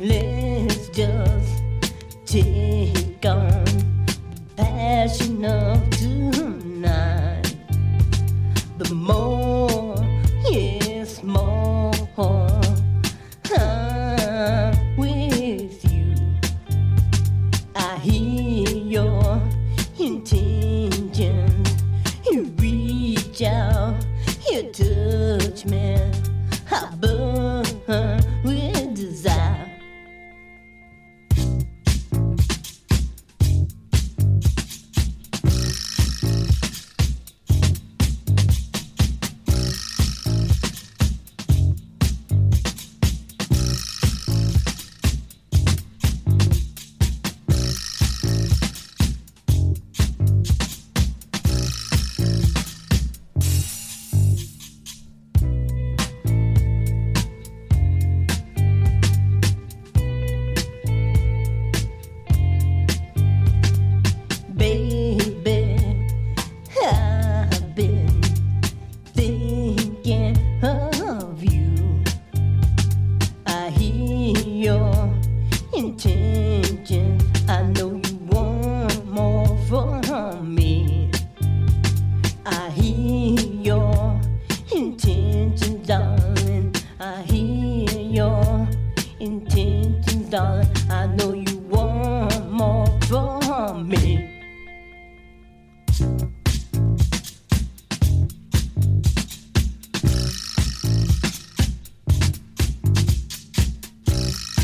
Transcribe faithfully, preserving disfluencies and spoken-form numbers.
Let's just take on the passion of tonight. The more, yes, more I'm with you. I hear your intentions. You reach out, you touch me. I burn with desire. Baby, I've been thinking of you. I hear your intention. I know you want more from me. I hear your intentions, darling. I hear your intentions, darling. I know you